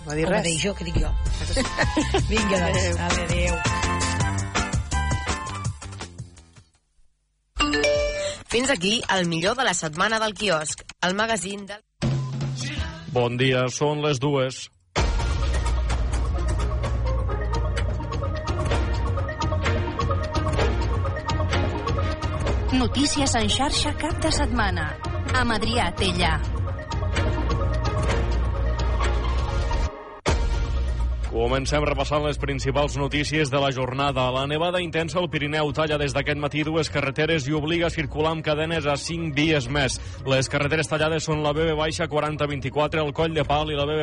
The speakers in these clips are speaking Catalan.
No dir res. Jo, que dic jo. Vinga, doncs. Adéu. Fins aquí el millor de la setmana del quiosc, el magazín del... Bon dia, són les 2. Notícies en xarxa cap de setmana. Amb Adrià Tella. Comencem repassant les principals notícies de la jornada. La nevada intensa al Pirineu talla des d'aquest matí 2 carreteres i obliga a circular amb cadenes a 5 vies més. Les carreteres tallades són la BB-4024 al Coll de Pal i la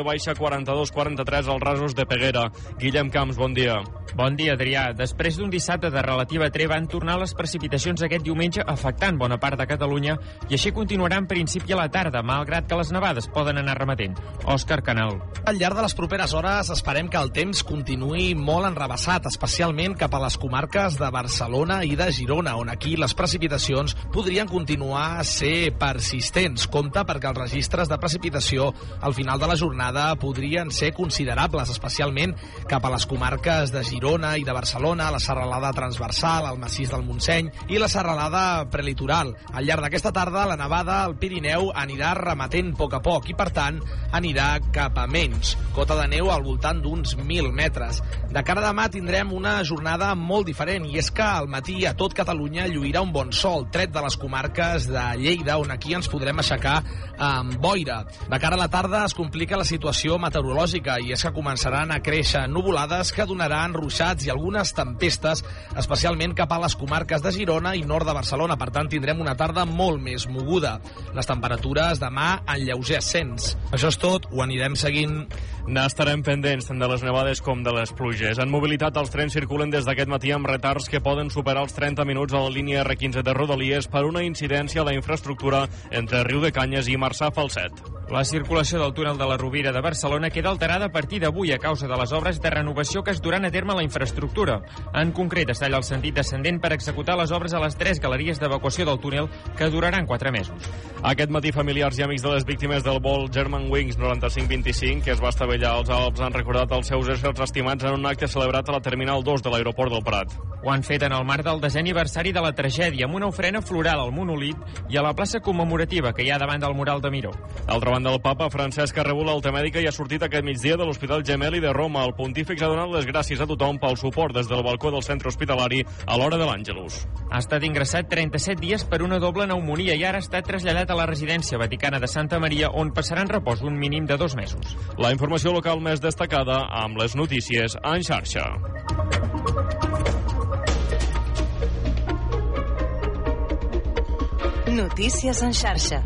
BB-4243 als Rasos de Peguera. Guillem Camps, bon dia. Bon dia, Adrià. Després d'un dissabte de relativa treva han tornat les precipitacions aquest diumenge afectant bona part de Catalunya i així continuarà en principi a la tarda, malgrat que les nevades poden anar remetent. Òscar Canal. Al llarg de les properes hores esperem que el temps continuï molt enrevessat, especialment cap a les comarques de Barcelona i de Girona, on aquí les precipitacions podrien continuar a ser persistents. Compte perquè els registres de precipitació al final de la jornada podrien ser considerables, especialment cap a les comarques de Girona i de Barcelona, la serralada transversal, el massís del Montseny i la serralada prelitoral. Al llarg d'aquesta tarda, la nevada al Pirineu anirà remetent a poc i, per tant, anirà cap a menys. Cota de neu al voltant d'uns 1.000 metres. De cara a demà tindrem una jornada molt diferent i és que al matí a tot Catalunya lluirà un bon sol, tret de les comarques de Lleida, on aquí ens podrem aixecar amb boira. De cara a la tarda es complica la situació meteorològica i és que començaran a créixer nuvolades que donaran ruixats i algunes tempestes, especialment cap a les comarques de Girona i nord de Barcelona. Per tant, tindrem una tarda molt més moguda. Les temperatures demà en lleuger ascens. Això és tot, ho anirem seguint. N'estarem pendents tant de les nevades com de les pluges. En mobilitat, els trens circulen des d'aquest matí amb retards que poden superar els 30 minuts a la línia R15 de Rodalies per una incidència a la infraestructura entre Riu de Canyes i Marçà Falset. La circulació del túnel de la Rovira de Barcelona queda alterada a partir d'avui a causa de les obres de renovació que es duran a terme a la infraestructura. En concret, es talla el sentit descendent per executar les obres a les 3 galeries d'evacuació del túnel que duraran 4 mesos. Aquest matí, familiars i amics de les víctimes del vol Germanwings 9525, que es va estavellar als Alps, han recordat els seus éssers estimats en un acte celebrat a la Terminal 2 de l'aeroport del Prat. Ho han fet en el marc del 10è aniversari de la tragèdia, amb una ofrena floral al monòlit i a la plaça commemorativa que hi ha davant del mural de Miró. D'altra banda, el papa Francesc ha rebut l'alta mèdica i ha sortit aquest migdia de l'Hospital Gemelli de Roma. El pontífex ha donat les gràcies a tothom pel suport des del balcó del centre hospitalari a l'hora de l'Àngelus. Ha estat ingressat 37 dies per una doble pneumonia i ara ha estat traslladat a la residència vaticana de Santa Maria, on passarà en repòs un mínim de 2 mesos. La informació local més destacada amb les notícies en xarxa. Notícies en xarxa.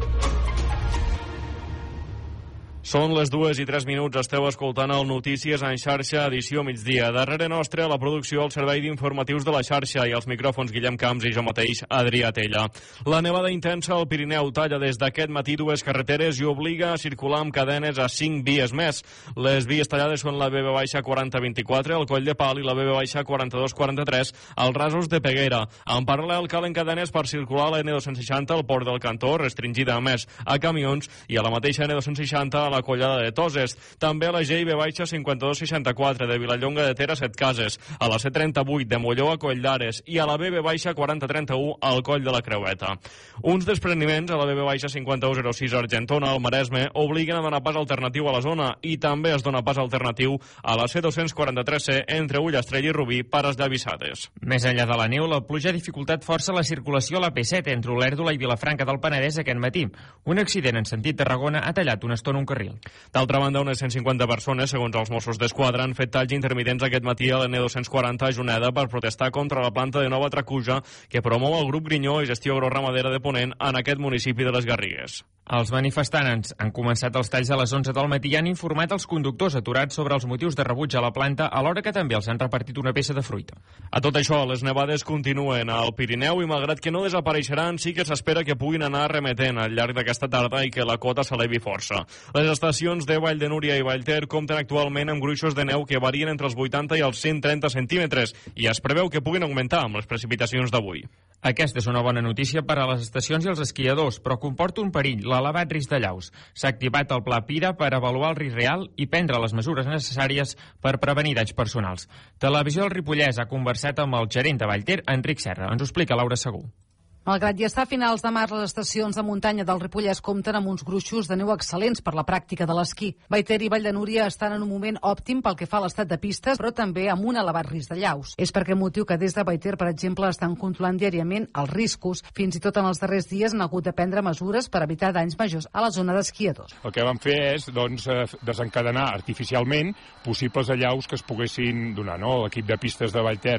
Són les 2:03, esteu escoltant el Notícies en xarxa, edició migdia. Darrere nostre, la producció, el servei d'informatius de la xarxa i els micròfons Guillem Camps i jo mateix, Adrià Tella. La nevada intensa al Pirineu talla des d'aquest matí 2 carreteres i obliga a circular amb cadenes a 5 vies més. Les vies tallades són la BB-4024, el Coll de Pal i la BB-4243, als Rasos de Peguera. En paral·lel, calen cadenes per circular a la N260 al Port del Cantó, restringida a més a camions, i a la mateixa N260 a la Collada de Toses. També a la GIB-5264 de Vilallonga de Ter a Setcases, a la C38 de Molló a Coll d'Ares i a la BB-4031 al Coll de la Creueta. Uns despreniments a la BB-5106 Argentona al Maresme obliguen a donar pas alternatiu a la zona i també es dona pas alternatiu a la C243C entre Ullastrell i Rubí per esllavissades. Més enllà de la neu, la pluja ha dificultat força la circulació a la P7 entre Olèrdola i Vilafranca del Penedès aquest matí. Un accident en sentit Tarragona ha tallat una estona un carril. D'altra banda, unes 150 persones, segons els Mossos d'Esquadra, han fet talls intermitents aquest matí a la N240 a Juneda per protestar contra la planta de Nova Tracuja que promou el grup Grinyó i Gestió Agroramadera de Ponent en aquest municipi de les Garrigues. Els manifestants han començat els talls a les 11 del matí i han informat els conductors aturats sobre els motius de rebuig a la planta, alhora que també els han repartit una peça de fruita. A tot això, les nevades continuen al Pirineu i malgrat que no desapareixeran, sí que s'espera que puguin anar remetent al llarg d'aquesta tarda i que la cota s'elevi força. Les estacions de Vall de Núria i Vallter compten actualment amb gruixos de neu que varien entre els 80 i els 130 centímetres i es preveu que puguin augmentar amb les precipitacions d'avui. Aquesta és una bona notícia per a les estacions i els esquiadors, però comporta un perill. l'elevat risc de llaus. S'ha activat el Pla Pira per avaluar el risc real i prendre les mesures necessàries per prevenir danys personals. Televisió del Ripollès ha conversat amb el gerent de Vallter, Enric Serra. Ens ho explica Laura Segú. Malgrat ja està a finals de març, les estacions de muntanya del Ripollès compten amb uns gruixos de neu excel·lents per la pràctica de l'esquí. Vallter i Vall de Núria estan en un moment òptim pel que fa a l'estat de pistes, però també amb un elevat risc de llaus. És per aquest motiu que des de Vallter, per exemple, estan controlant diàriament els riscos. Fins i tot en els darrers dies han hagut de prendre mesures per evitar danys majors a la zona d'esquiadors. El que vam fer és desencadenar artificialment possibles allaus que es poguessin donar. L'equip de pistes de Vallter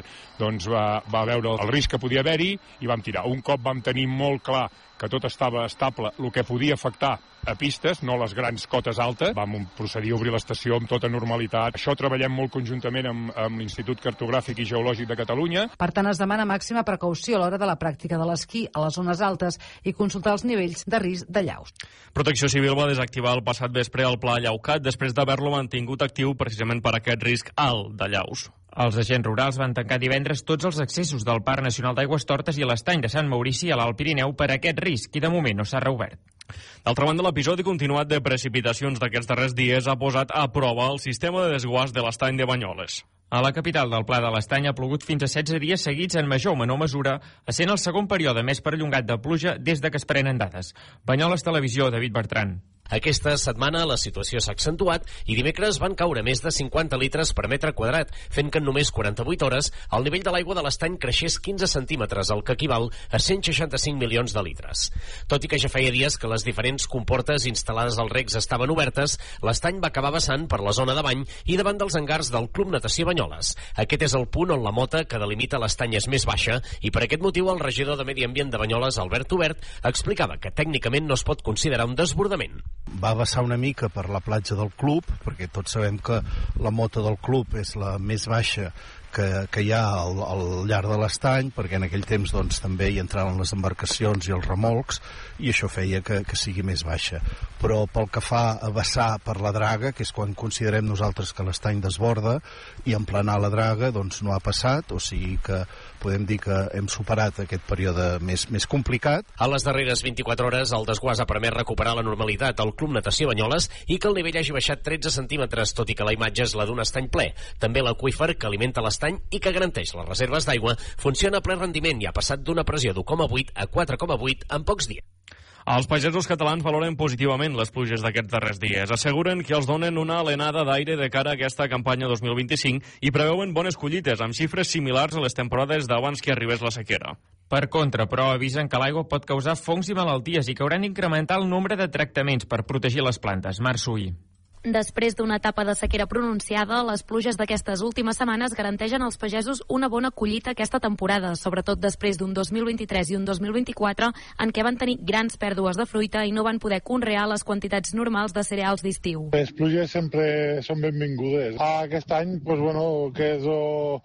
va veure el risc que podia haver-hi i vam tirar. Un cop vam tenir molt clar que tot estava estable, el que podia afectar a pistes, no les grans cotes altes, vam procedir a obrir l'estació amb tota normalitat. Això treballem molt conjuntament amb l'Institut Cartogràfic i Geològic de Catalunya. Per tant, es demana màxima precaució a l'hora de la pràctica de l'esquí a les zones altes i consultar els nivells de risc de llaus. Protecció Civil va desactivar el passat vespre el Pla Llaucat després d'haver-lo mantingut actiu precisament per aquest risc alt de llaus. Els agents rurals van tancar divendres tots els accessos del Parc Nacional d'Aigües Tortes i l'estany de Sant Maurici a l'Alt Pirineu per aquest risc, i de moment no s'ha reobert. D'altra banda, l'episodi continuat de precipitacions d'aquests darrers dies ha posat a prova el sistema de desguàs de l'estany de Banyoles. A la capital del Pla de l'Estany ha plogut fins a 16 dies seguits en major o menor mesura, essent el segon període més perllongat de pluja des de que es prenen dades. Banyoles Televisió, David Bertran. Aquesta setmana la situació s'ha accentuat i dimecres van caure més de 50 litres per metre quadrat, fent que en només 48 hores el nivell de l'aigua de l'estany creixés 15 centímetres, el que equival a 165 milions de litres. Tot i que ja feia dies que les diferents comportes instal·lades als recs estaven obertes, l'estany va acabar vessant per la zona de bany i davant dels hangars del Club Natació Banyoles. Aquest és el punt on la mota que delimita l'estany és més baixa i per aquest motiu el regidor de Medi Ambient de Banyoles, Albert Obert, explicava que tècnicament no es pot considerar un desbordament. Va vessar una mica per la platja del club, perquè tots sabem que la mota del club és la més baixa que hi ha al llarg de l'estany, perquè en aquell temps també hi entraven les embarcacions i els remolcs, i això feia que sigui més baixa. Però pel que fa a vessar per la draga, que és quan considerem nosaltres que l'estany desborda, i emplenar la draga, no ha passat, o sigui que podem dir que hem superat aquest període més complicat. A les darreres 24 hores, el desguàs ha permès recuperar la normalitat al Club Natació Banyoles i que el nivell hagi baixat 13 centímetres, tot i que la imatge és la d'un estany ple. També l'aqüífer que alimenta l'estany i que garanteix les reserves d'aigua funciona a ple rendiment i ha passat d'una pressió d'1,8 a 4,8 en pocs dies. Els pagesos catalans valoren positivament les pluges d'aquests darrers dies. Asseguren que els donen una alenada d'aire de cara a aquesta campanya 2025 i preveuen bones collites, amb xifres similars a les temporades d'abans que arribés la sequera. Per contra, però, avisen que l'aigua pot causar fongs i malalties i que hauran d'incrementar el nombre de tractaments per protegir les plantes. Marc Suï. Després d'una etapa de sequera pronunciada, les pluges d'aquestes últimes setmanes garanteixen als pagesos una bona collita aquesta temporada, sobretot després d'un 2023 i un 2024 en què van tenir grans pèrdues de fruita i no van poder conrear les quantitats normals de cereals d'estiu. Les pluges sempre són benvingudes. Aquest any, que és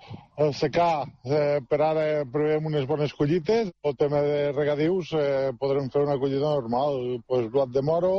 el secà, per ara preveiem unes bones collites. El tema de regadius, podrem fer una collita normal, blat de moro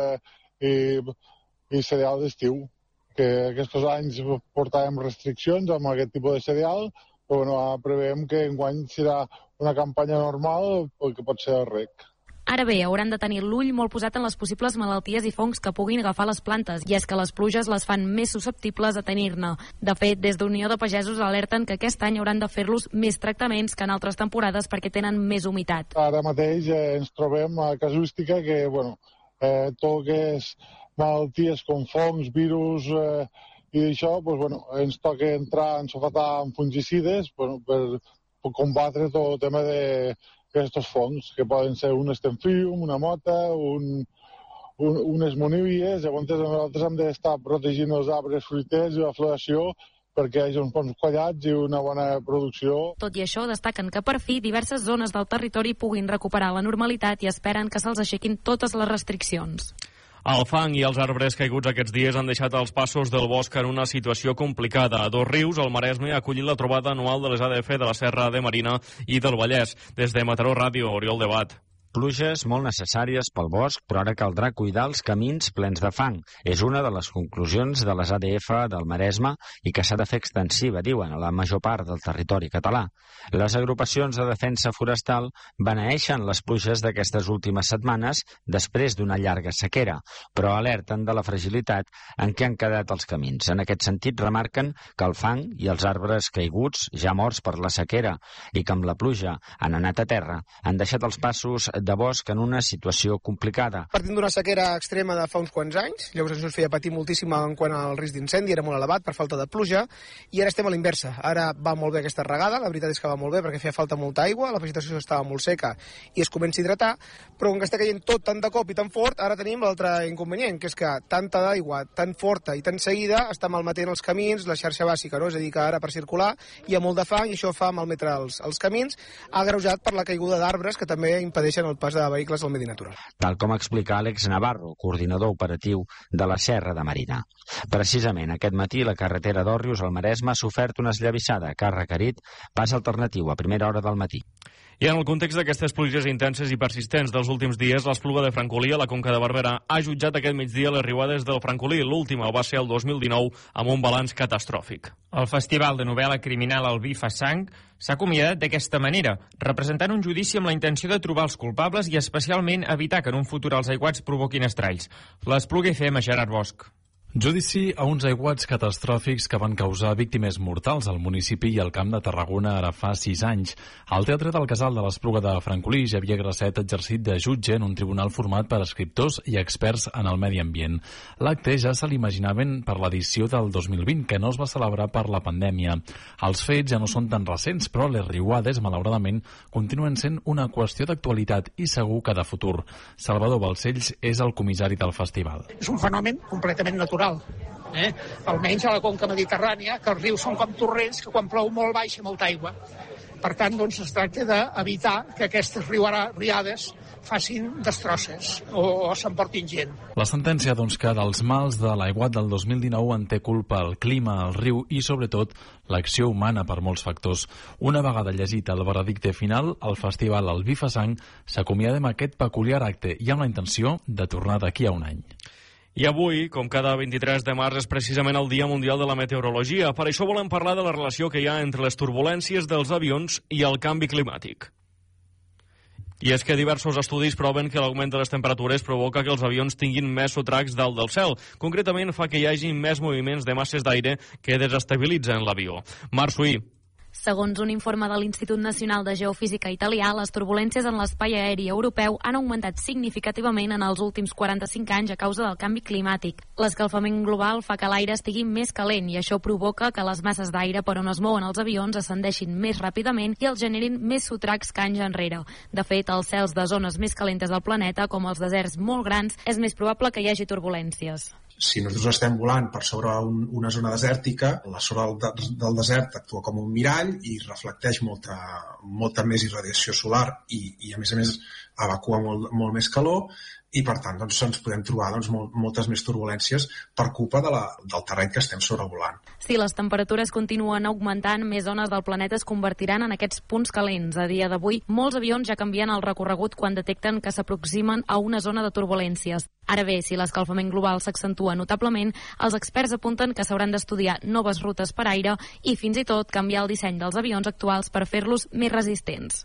i cereal d'estiu, que aquests anys portàvem restriccions amb aquest tipus de cereal, però preveiem que enguany serà una campanya normal pel que pot ser el rec. Ara bé, hauran de tenir l'ull molt posat en les possibles malalties i fongs que puguin agafar les plantes, i és que les pluges les fan més susceptibles a tenir-ne. De fet, des d'Unió de Pagesos alerten que aquest any hauran de fer-los més tractaments que en altres temporades perquè tenen més humitat. Ara mateix ens trobem a casuística que, tot que és malalties com fongs, virus i això, ens toca entrar en sofatar amb fungicides per combatre tot el tema d'aquests fongs, que poden ser un estemfium, una mota, unes monívies. Llavors nosaltres hem d'estar protegint els arbres fruiters i la floració perquè hi hagi uns bons quallats i una bona producció. Tot i això, destaquen que per fi diverses zones del territori puguin recuperar la normalitat i esperen que se'ls aixequin totes les restriccions. El fang i els arbres caiguts aquests dies han deixat els passos del bosc en una situació complicada. A Dosrius, el Maresme, ha acollit la trobada anual de les ADF de la Serra de Marina i del Vallès. Des de Mataró Ràdio, Oriol Debat. pluges molt necessàries pel bosc, però ara caldrà cuidar els camins plens de fang. És una de les conclusions de les ADF del Maresme i que s'ha de fer extensiva, diuen, a la major part del territori català. Les agrupacions de defensa forestal beneeixen les pluges d'aquestes últimes setmanes després d'una llarga sequera, però alerten de la fragilitat en què han quedat els camins. En aquest sentit, remarquen que el fang i els arbres caiguts, ja morts per la sequera i que amb la pluja han anat a terra, han deixat els passos de bosc en una situació complicada. Partint d'una sequera extrema de fa uns quants anys, llavors ens feia patir moltíssim en quant al risc d'incendi, era molt elevat per falta de pluja, i ara estem a l'inversa. Ara va molt bé aquesta regada, la veritat és que va molt bé perquè feia falta molta aigua, la vegetació estava molt seca i es comença a hidratar, però com que està caient tot tant de cop i tan fort, ara tenim l'altre inconvenient, que és que tanta d'aigua tan forta i tan seguida està malmetent els camins, la xarxa bàsica, no? És a dir, que ara per circular hi ha molt de fang i això fa malmetre els camins, agreujat per la caiguda d'arbres que també impedeixen el pas de vehicles al medi natural. Tal com explica Àlex Navarro, coordinador operatiu de la Serra de Marina. Precisament aquest matí la carretera d'Òrrius al Maresme ha sofert una esllavissada que ha requerit pas alternatiu a primera hora del matí. I en el context d'aquestes pluges intenses i persistents dels últims dies, l'Espluga de Francolí a la Conca de Barberà ha jutjat aquest migdia les riuades del Francolí. L'última va ser el 2019 amb un balanç catastròfic. El Festival de Novel·la Criminal Albí fa sang s'ha acomiadat d'aquesta manera, representant un judici amb la intenció de trobar els culpables i especialment evitar que en un futur els aiguats provoquin estralls. L'Espluga FM, Gerard Bosch. Judici a uns aiguats catastròfics que van causar víctimes mortals al municipi i al Camp de Tarragona ara fa 6 anys. Al Teatre del Casal de l'Espluga de Francolí, Xavier Grasset ha exercit de jutge en un tribunal format per escriptors i experts en el medi ambient. L'acte ja se l'imaginaven per l'edició del 2020, que no es va celebrar per la pandèmia. Els fets ja no són tan recents, però les riuades, malauradament, continuen sent una qüestió d'actualitat i segur que de futur. Salvador Balcells és el comissari del festival. És un fenomen completament natural. Almenys a la conca mediterrània, que els rius són com torrents que quan plou molt baixa molta aigua. Per tant, doncs, es tracta d'evitar que aquestes riades facin destrosses o s'emportin gent. La sentència, doncs, que dels mals de l'aiguat del 2019 en té culpa el clima, el riu i, sobretot, l'acció humana per molts factors. Una vegada llegit el veredicte final, el festival Albí fa sang s'acomiada amb aquest peculiar acte i amb la intenció de tornar d'aquí a un any. I avui, com cada 23 de març, és precisament el Dia Mundial de la Meteorologia. Per això volem parlar de la relació que hi ha entre les turbulències dels avions i el canvi climàtic. I és que diversos estudis proven que l'augment de les temperatures provoca que els avions tinguin més sotracs dalt del cel. Concretament, fa que hi hagi més moviments de masses d'aire que desestabilitzen l'avió. Marc Suí. Segons un informe de l'Institut Nacional de Geofísica italià, les turbulències en l'espai aeri europeu han augmentat significativament en els últims 45 anys a causa del canvi climàtic. L'escalfament global fa que l'aire estigui més calent i això provoca que les masses d'aire per on es mouen els avions ascendeixin més ràpidament i els generin més sotracs que anys enrere. De fet, als cels de zones més calentes del planeta, com els deserts molt grans, és més probable que hi hagi turbulències. Si nosaltres estem volant per sobre una zona desèrtica, la zona del desert actua com un mirall i reflecteix molta més irradiació solar i a més evacua molt més calor i per tant doncs, ens podem trobar moltes més turbulències per culpa del terreny que estem sobrevolant. Si les temperatures continuen augmentant, més zones del planeta es convertiran en aquests punts calents. A dia d'avui, molts avions ja canvien el recorregut quan detecten que s'aproximen a una zona de turbulències. Ara bé, si l'escalfament global s'accentua notablement, els experts apunten que s'hauran d'estudiar noves rutes per aire i fins i tot canviar el disseny dels avions actuals per fer-los més resistents.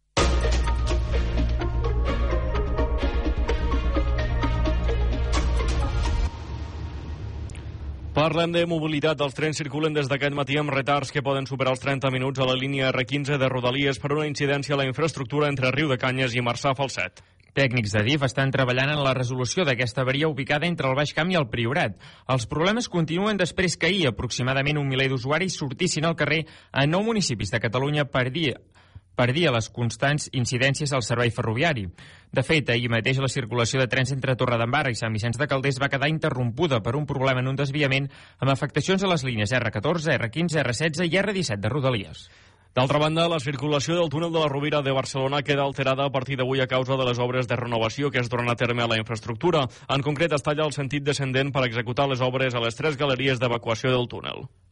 Parlem de mobilitat. Els trens circulen des d'aquest matí amb retards que poden superar els 30 minuts a la línia R15 de Rodalies per una incidència a la infraestructura entre Riudecanyes i Marçà Falset. Tècnics de DIF estan treballant en la resolució d'aquesta avaria ubicada entre el Baix Camp i el Priorat. Els problemes continuen després que ahir aproximadament 1 miler d'usuaris sortissin al carrer a 9 municipis de Catalunya per dia les constants incidències al servei ferroviari. De fet, ahir mateix la circulació de trens entre Torredembarra i Sant Vicenç de Calders va quedar interrompuda per un problema en un desviament amb afectacions a les línies R14, R15, R16 i R17 de Rodalies. D'altra banda, la circulació del túnel de la Rovira de Barcelona queda alterada a partir d'avui a causa de les obres de renovació que es duran a terme a la infraestructura. En concret, es talla el sentit descendent per executar les obres a les 3 galeries d'evacuació del túnel.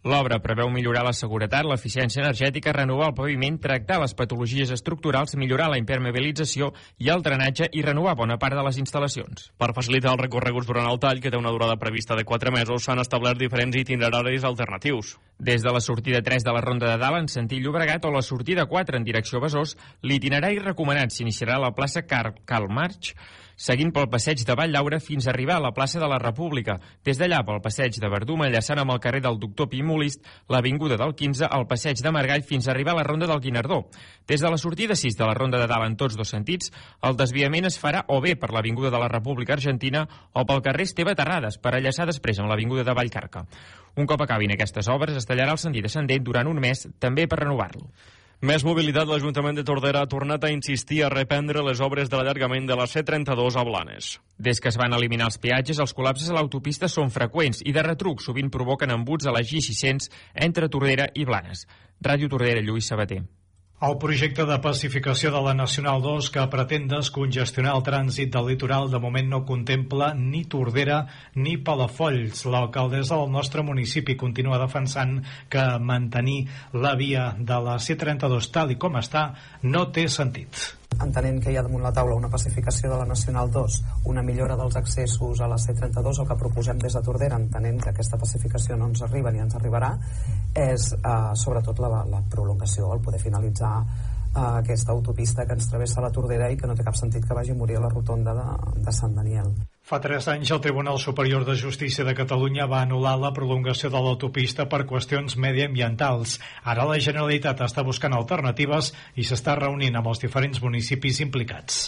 L'obra preveu millorar la seguretat, l'eficiència energètica, renovar el paviment, tractar les patologies estructurals, millorar la impermeabilització i el drenatge i renovar bona part de les instal·lacions. Per facilitar els recorreguts durant el tall, que té una durada prevista de 4 mesos, s'han establert diferents itineraris alternatius. Des de la sortida 3 de la Ronda de Dalt en sentit Llobregat o la sortida 4 en direcció Besòs, l'itinerari recomanat s'iniciarà a la plaça Karl Marx, seguint pel passeig de Vall-Llaura fins a arribar a la plaça de la República. Des d'allà pel passeig de Verdum, enllaçant amb el carrer del Doctor Pi Molist, l'avinguda del 15, al passeig de Margall fins a arribar a la Ronda del Guinardó. Des de la sortida 6 de la Ronda de Dalt en tots dos sentits, el desviament es farà o bé per l'avinguda de la República Argentina o pel carrer Esteve Terrades, per enllaçar després amb l'avinguda de Vallcarca. Un cop acabin aquestes obres, es tallarà el sentit ascendent durant un mes, també per renovar-lo. Més mobilitat. L'Ajuntament de Tordera ha tornat a insistir a reprendre les obres de l'allargament de la C32 a Blanes. Des que es van eliminar els peatges, els col·lapses a l'autopista són freqüents i de retruc sovint provoquen embuts a la G600 entre Tordera i Blanes. Ràdio Tordera, Lluís Sabater. El projecte de pacificació de la Nacional 2 que pretén descongestionar el trànsit del litoral de moment no contempla ni Tordera ni Palafolls. L'alcaldessa del nostre municipi continua defensant que mantenir la via de la C32 tal i com està no té sentit. Entenent que hi ha damunt la taula una pacificació de la Nacional 2, una millora dels accessos a la C32, el que proposem des de Tordera, entenent que aquesta pacificació no ens arriba ni ens arribarà, és sobretot la prolongació, el poder finalitzar aquesta autopista que ens travessa la Tordera i que no té cap sentit que vagi a morir a la rotonda de Sant Daniel. Fa 3 anys el Tribunal Superior de Justícia de Catalunya va anul·lar la prolongació de l'autopista per qüestions mediambientals. Ara la Generalitat està buscant alternatives i s'està reunint amb els diferents municipis implicats.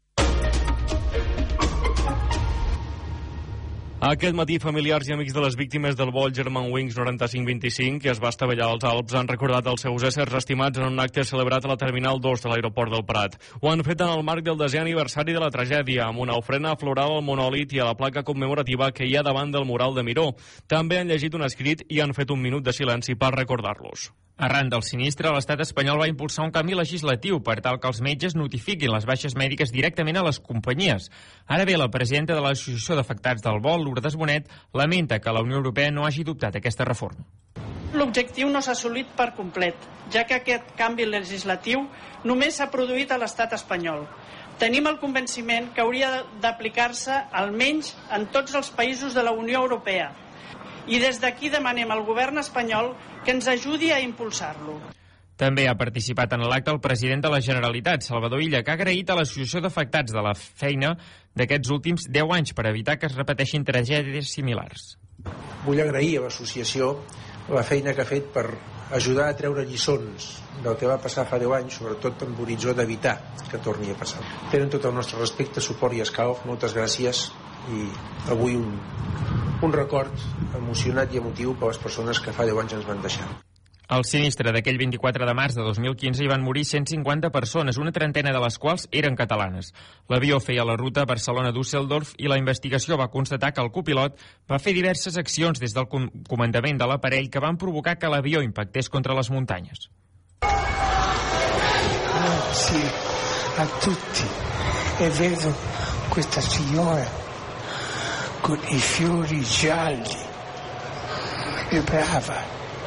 Aquest matí, familiars i amics de les víctimes del vol Germanwings 9525, que es va estavellar als Alps, han recordat els seus éssers estimats en un acte celebrat a la Terminal 2 de l'aeroport del Prat. Ho han fet en el marc del 10è aniversari de la tragèdia, amb una ofrena floral al monòlit i a la placa commemorativa que hi ha davant del mural de Miró. També han llegit un escrit i han fet un minut de silenci per recordar-los. Arran del sinistre, l'estat espanyol va impulsar un canvi legislatiu per tal que els metges notifiquin les baixes mèdiques directament a les companyies. Ara bé, la presidenta de l'Associació d'Afectats del Vol, Lourdes Bonet, lamenta que la Unió Europea no hagi adoptat aquesta reforma. L'objectiu no s'ha assolit per complet, ja que aquest canvi legislatiu només s'ha produït a l'estat espanyol. Tenim el convenciment que hauria d'aplicar-se almenys en tots els països de la Unió Europea. I des d'aquí demanem al govern espanyol que ens ajudi a impulsar-lo. També ha participat en l'acte el president de la Generalitat, Salvador Illa, que ha agraït a l'Associació d'Afectats de la feina d'aquests últims 10 anys per evitar que es repeteixin tragèdies similars. Vull agrair a l'associació la feina que ha fet per ajudar a treure lliçons del que va passar fa 10 anys, sobretot amb l'horitzó d'evitar que torni a passar. Tenen tot el nostre respecte, suport i escalf. Moltes gràcies i avui un record emocionat i emotiu per les persones que fa 10 anys ens van deixar. Al sinistre d'aquell 24 de març de 2015 hi van morir 150 persones, una trentena de les quals eren catalanes. L'avió feia la ruta Barcelona-Düsseldorf i la investigació va constatar que el copilot va fer diverses accions des del comandament de l'aparell que van provocar que l'avió impactés contra les muntanyes. Grazie a tutti e vedo questa signora con i fiori gialli e brava.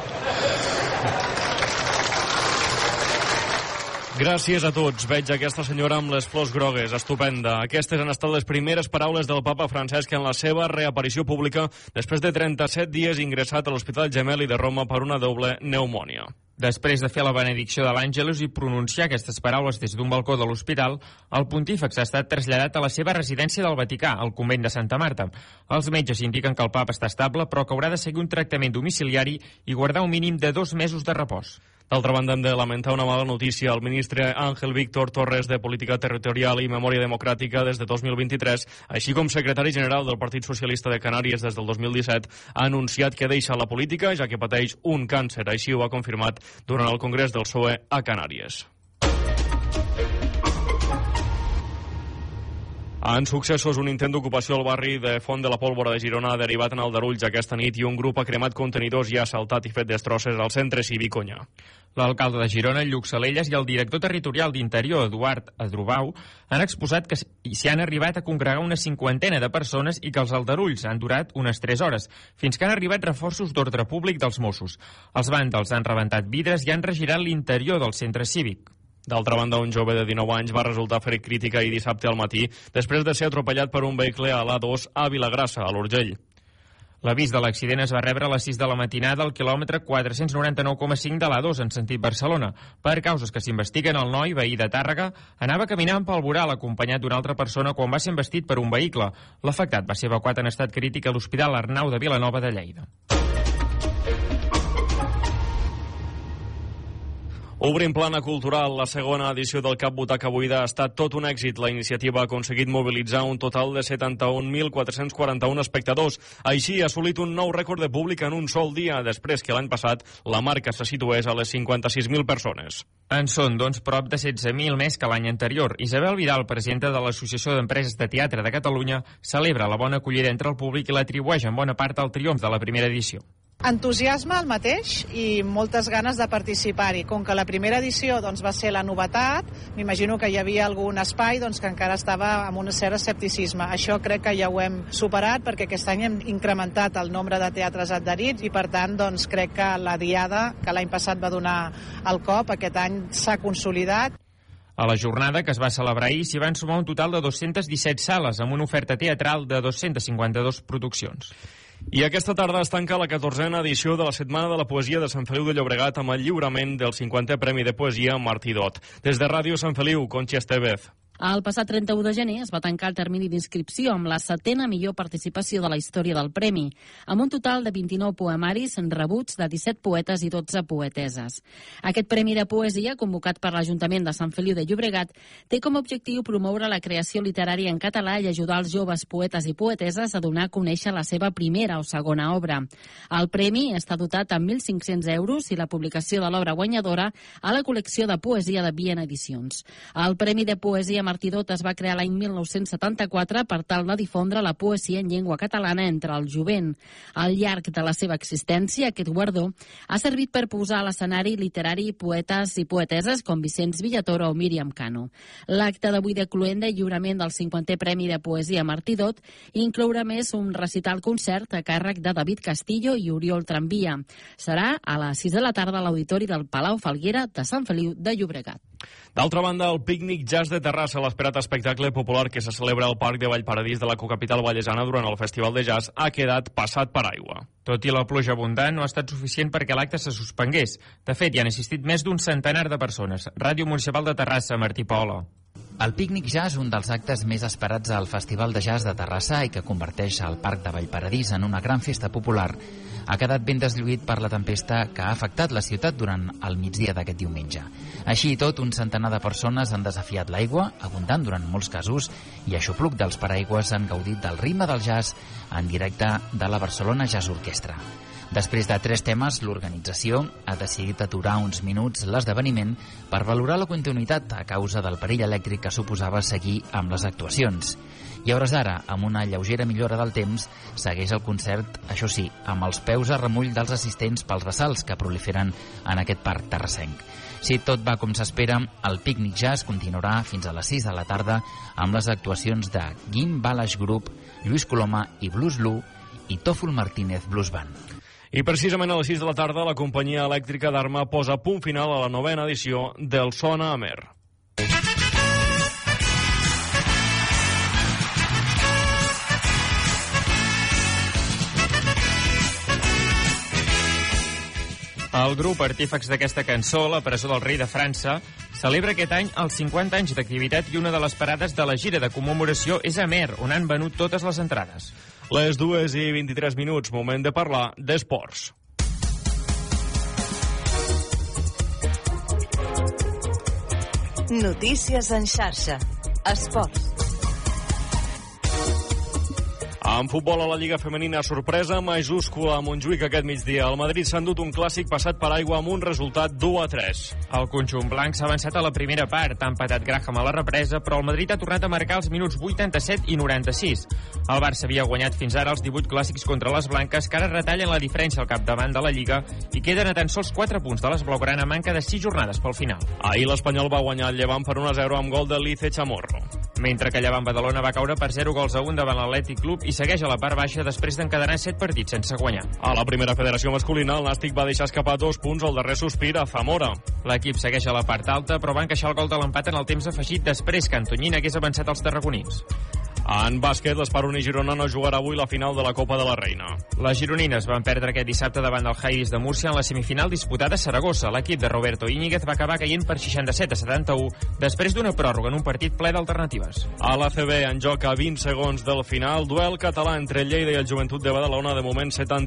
Gràcies a tots. Veig aquesta senyora amb les flors grogues. Estupenda. Aquestes han estat les primeres paraules del papa Francesc en la seva reaparició pública després de 37 dies ingressat a l'Hospital Gemelli de Roma per una doble pneumònia. Després de fer la benedicció de l'Àngelus i pronunciar aquestes paraules des d'un balcó de l'hospital, el pontífex ha estat traslladat a la seva residència del Vaticà, al convent de Santa Marta. Els metges indiquen que el papa està estable, però que haurà de seguir un tractament domiciliari i guardar un mínim de 2 mesos de repòs. D'altra banda, hem de lamentar una mala notícia. El ministre Ángel Víctor Torres de Política Territorial i Memòria Democràtica des de 2023, així com secretari general del Partit Socialista de Canàries des del 2017, ha anunciat que deixa la política, ja que pateix un càncer. Així ho ha confirmat durant el Congrés del PSOE a Canàries. En successos, un intent d'ocupació al barri de Font de la Pólvora de Girona ha derivat en aldarulls aquesta nit i un grup ha cremat contenidors i ha assaltat i fet destrosses al centre cívic Onyà. L'alcalde de Girona, Lluc Salelles, i el director territorial d'Interior, Eduard Adrubau, han exposat que s'hi han arribat a congregar una 50 de persones i que els aldarulls han durat unes 3 hores, fins que han arribat reforços d'ordre públic dels Mossos. Els vàndals han rebentat vidres i han regirat l'interior del centre cívic. D'altra banda, un jove de 19 anys va resultar ferit crític ahir dissabte al matí després de ser atropellat per un vehicle a l'A2 a Vilagrassa, a l'Urgell. L'avís de l'accident es va rebre a les 6 de la matinada al quilòmetre 499,5 de l'A2 en sentit Barcelona. Per causes que s'investiguen, el noi, veí de Tàrrega, anava caminant pel voral acompanyat d'una altra persona quan va ser embestit per un vehicle. L'afectat va ser evacuat en estat crític a l'Hospital Arnau de Vilanova de Lleida. Obrim plana cultural. La segona edició del Cap Butaca Buida ha estat tot un èxit. La iniciativa ha aconseguit mobilitzar un total de 71.441 espectadors. Així ha assolit un nou rècord de públic en un sol dia, després que l'any passat la marca se situés a les 56.000 persones. En són, doncs, prop de 16.000 més que l'any anterior. Isabel Vidal, presidenta de l'Associació d'Empreses de Teatre de Catalunya, celebra la bona acollida entre el públic i l'atribueix en bona part al triomf de la primera edició. Entusiasme el mateix i moltes ganes de participar-hi. Com que la primera edició doncs, va ser la novetat, m'imagino que hi havia algun espai doncs, que encara estava amb un cert escepticisme. Això crec que ja ho hem superat perquè aquest any hem incrementat el nombre de teatres adherits i per tant doncs, crec que la diada que l'any passat va donar el cop, aquest any s'ha consolidat. A la jornada, que es va celebrar ahir, s'hi van sumar un total de 217 sales amb una oferta teatral de 252 produccions. I aquesta tarda es tanca la 14a edició de la Setmana de la Poesia de Sant Feliu de Llobregat amb el lliurament del 50è Premi de Poesia Martí Dot. Des de Ràdio Sant Feliu, Conchi Estevez. El passat 31 de gener es va tancar el termini d'inscripció amb la 7a millor participació de la història del Premi, amb un total de 29 poemaris rebuts de 17 poetes i 12 poeteses. Aquest Premi de Poesia, convocat per l'Ajuntament de Sant Feliu de Llobregat, té com a objectiu promoure la creació literària en català i ajudar els joves poetes i poeteses a donar a conèixer la seva primera o segona obra. El Premi està dotat amb 1.500 euros i la publicació de l'obra guanyadora a la col·lecció de poesia de Viena Edicions. El Premi de Poesia Martí Dot es va crear l'any 1974 per tal de difondre la poesia en llengua catalana entre el jovent. Al llarg de la seva existència, aquest guardó ha servit per posar a l'escenari literari poetes i poeteses com Vicenç Villatoro o Míriam Cano. L'acte d'avui de cloenda i lliurament del 50è Premi de Poesia Martí Dot inclourà més un recital-concert a càrrec de David Castillo i Oriol Tramvia. Serà a les 6 de la tarda a l'Auditori del Palau Falguera de Sant Feliu de Llobregat. D'altra banda, el Pícnic Jazz de Terrassa, l'esperat espectacle popular que se celebra al Parc de Vallparadís de la cocapital vallesana durant el Festival de Jazz, ha quedat passat per aigua. Tot i la pluja abundant, no ha estat suficient perquè l'acte se suspengués. De fet, hi han assistit més d'un centenar de persones. Ràdio Municipal de Terrassa, Martí Paola. El Pícnic Jazz, un dels actes més esperats al Festival de Jazz de Terrassa i que converteix el Parc de Vallparadís en una gran festa popular, ha quedat ben deslluït per la tempesta que ha afectat la ciutat durant el migdia d'aquest diumenge. Així i tot, un centenar de persones han desafiat l'aigua, abundant durant molts casos, i a xupluc dels paraigües han gaudit del ritme del jazz en directe de la Barcelona Jazz Orquestra. Després de 3 temes, l'organització ha decidit aturar uns minuts l'esdeveniment per valorar la continuïtat a causa del perill elèctric que suposava seguir amb les actuacions. I a hores d'ara, amb una lleugera millora del temps, segueix el concert, això sí, amb els peus a remull dels assistents pels ressalts que proliferen en aquest parc terrassenc. Si tot va com s'espera, el Pícnic Jazz continuarà fins a les 6 de la tarda amb les actuacions de Guim Balash Group, Lluís Coloma i Blues Lu i Tòfol Martínez Blues Band. I precisament a les 6 de la tarda la companyia elèctrica d'Arma posa punt final a la 9a edició del Sona Amer. El grup artífex d'aquesta cançó, la Presó del Rei de França, celebra aquest any els 50 anys d'activitat i una de les parades de la gira de commemoració és a Amer, on han venut totes les entrades. Les 2:23, moment de parlar d'esports. Notícies en xarxa. Esports. En futbol a la Lliga Femenina, sorpresa majúscula a Montjuïc aquest migdia. El Madrid s'ha endut un clàssic passat per aigua amb un resultat 2-3. El conjunt blanc s'ha avançat a la primera part, ha empatat Graham a la represa, però el Madrid ha tornat a marcar els minuts 87 i 96. El Barça havia guanyat fins ara els 18 clàssics contra les blanques, que ara retallen la diferència al capdavant de la Lliga i queden a tan sols 4 punts de les blaugrana a manca de 6 jornades pel final. Ahir l'Espanyol va guanyar el Llevant per 1-0 amb gol de Lice Chamorro. Mentre que Llevant Badalona va caure per 0-1 davant l'Atlètic Club i segueix a la part baixa després d'encadenar 7 partits sense guanyar. A la primera federació masculina, el Nàstic va deixar escapar 2 punts al darrer sospir a Zamora. L'equip segueix a la part alta, però va encaixar el gol de l'empat en el temps afegit després que Antonyín hagués avançat als tarragonins. En bàsquet, l'Esparuni Girona no jugarà avui la final de la Copa de la Reina. Les gironines van perdre aquest dissabte davant del Jairis de Múrcia en la semifinal disputada a Saragossa. L'equip de Roberto Íñiguez va acabar caient per 67-71 després d'una pròrroga en un partit ple d'alternatives. A l'ACB, en joc a 20 segons del final, duel català entre Lleida i el Joventut de Badalona, de moment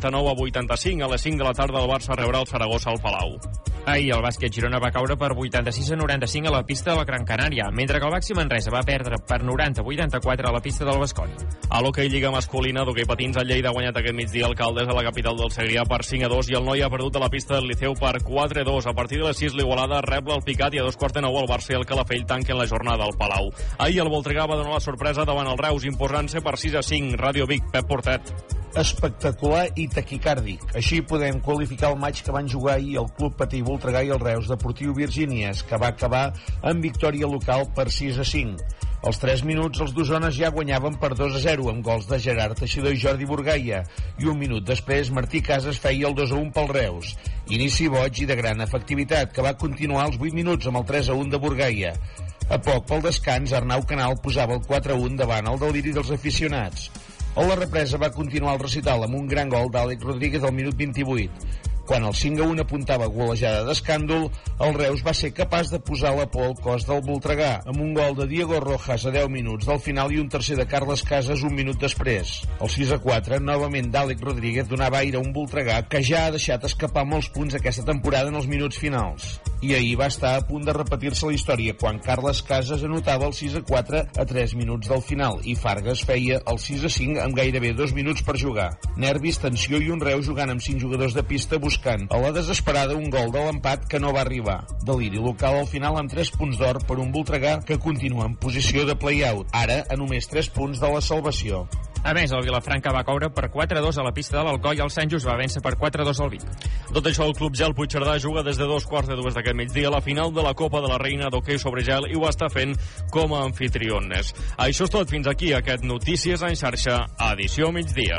79-85. A les 5 de la tarda el Barça rebrà el Saragossa al Palau. Ahir el bàsquet Girona va caure per 86-95 a la pista de la Gran Canària, mentre que el Baxi Manresa va perdre per 90-84 a la pista del Basconi. A l'hoquei Lliga masculina d'hoquei patins, el Lleida ha guanyat aquest migdia Alcaldes a la capital del Segrià per 5-2 i el Noi ha perdut a la pista del Liceu per 4-2. A partir de les 6 l'Igualada rep l'Alpicat i a 2:45 el Barça i el Calafell tanquen la jornada al Palau. Ahir el Voltregà va donar la sorpresa davant el Reus, imposant-se per 6-5. Ràdio Vic, Pep Portet. Espectacular i taquicàrdic. Així podem qualificar el maig que van jugar ahir el Club Patí Voltregà i el Reus Deportiu Virgínies, que va acabar amb victòria local per 6-5. Als 3 minuts els d'Osona ja guanyaven per 2-0 amb gols de Gerard Teixidor i Jordi Burgaia, i un minut després Martí Casas feia el 2-1 pel Reus. Inici boig i de gran efectivitat, que va continuar als 8 minuts amb el 3-1 de Burgaia. A poc pel descans, Arnau Canal posava el 4-1 davant el deliri dels aficionats. A la represa va continuar el recital amb un gran gol d'Àlex Rodríguez al minut 28. Quan el 5-1 apuntava golejada d'escàndol, el Reus va ser capaç de posar la por al cos del Voltregà, amb un gol de Diego Rojas a 10 minuts del final i un tercer de Carles Casas un minut després. El 6-4, novament d'Àlex Rodríguez, donava aire a un Voltregà que ja ha deixat escapar molts punts aquesta temporada en els minuts finals. I ahir va estar a punt de repetir-se la història quan Carles Casas anotava el 6-4 a 3 minuts del final i Fargas feia el 6-5 amb gairebé 2 minuts per jugar. Nervis, tensió i un Reus jugant amb 5 jugadors de pista buscant a la desesperada un gol de l'empat que no va arribar. Deliri local al final amb 3 punts d'or per un Voltregà que continua en posició de play-out, ara a només 3 punts de la salvació. A més, el Vilafranca va caure per 4-2 a la pista de l'Alcoi i el Sant Just va vèncer per 4-2 al Vic. Tot això, el Club Gel Puigcerdà juga des de 2:45 d'aquest migdia a la final de la Copa de la Reina d'hoquei sobre gel i ho està fent com a anfitriones. Això és tot. Fins aquí aquest Notícies en xarxa, edició migdia.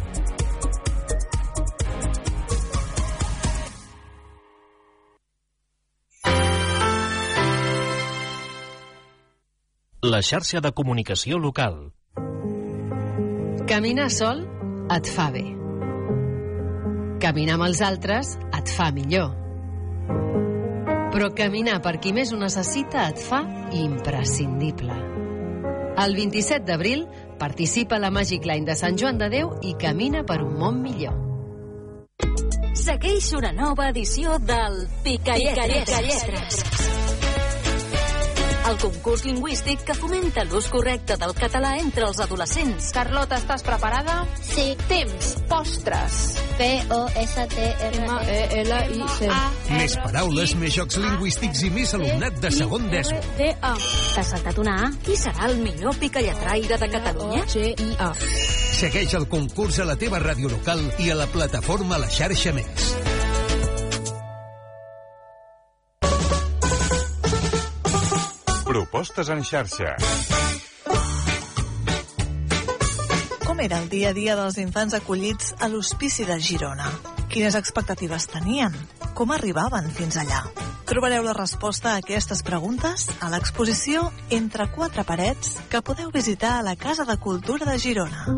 La xarxa de comunicació local. Caminar sol et fa bé. Caminar amb els altres et fa millor. Però caminar per qui més ho necessita et fa imprescindible. El 27 d'abril participa a la Magic Line de Sant Joan de Déu i camina per un món millor. Segueix una nova edició del Picayetres. El concurs lingüístic que fomenta l'ús correcte del català entre els adolescents. Carlota, estàs preparada? Sí. Temps, postres. P-O-S-T-R-E-L-I-C. Més paraules, més jocs lingüístics i més alumnat de segon d'ESO. T'has saltat una A? Qui serà el millor picallatraire de Catalunya? G-I-A. Segueix el concurs a la teva ràdio local i a la plataforma La Xarxa Més. Propostes en xarxa. Com era el dia a dia dels infants acollits a l'Hospici de Girona? Quines expectatives tenien? Com arribaven fins allà? Trobareu la resposta a aquestes preguntes a l'exposició Entre quatre parets que podeu visitar a la Casa de Cultura de Girona.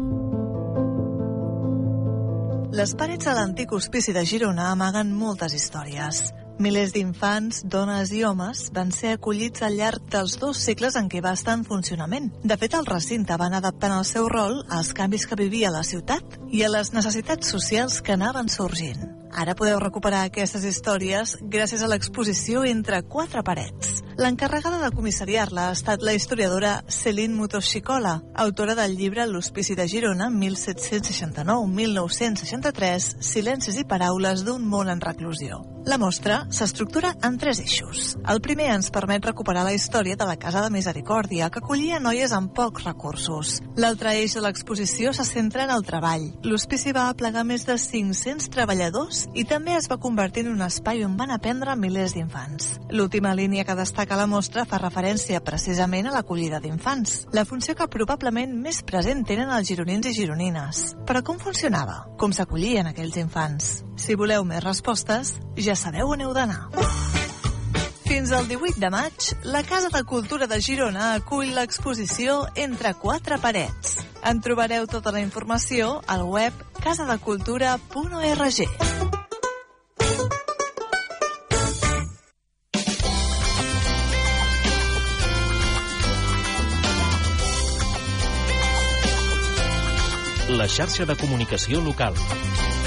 Les parets de l'antic Hospici de Girona amaguen moltes històries. Milers d'infants, dones i homes van ser acollits al llarg dels 2 segles en què va estar en funcionament. De fet, el recinte van adaptant el seu rol als canvis que vivia la ciutat i a les necessitats socials que anaven sorgint. Ara podeu recuperar aquestes històries gràcies a l'exposició Entre quatre parets. L'encarregada de comissariar-la ha estat la historiadora Céline Motoxicola, autora del llibre L'Hospici de Girona, 1769-1963, Silencis i paraules d'un món en reclusió. La mostra s'estructura en 3 eixos. El primer ens permet recuperar la història de la Casa de Misericòrdia, que acollia noies amb pocs recursos. L'altre eix de l'exposició se centra en el treball. L'hospici va aplegar més de 500 treballadors i també es va convertir en un espai on van aprendre milers d'infants. L'última línia que destaca la mostra fa referència precisament a l'acollida d'infants, la funció que probablement més present tenen els gironins i gironines. Però com funcionava? Com s'acollien aquells infants? Si voleu més respostes, ja sabeu on heu d'anar. Fins al 18 de maig, la Casa de Cultura de Girona acull l'exposició Entre 4 parets. En trobareu tota la informació al web casadecultura.org. La xarxa de comunicació local.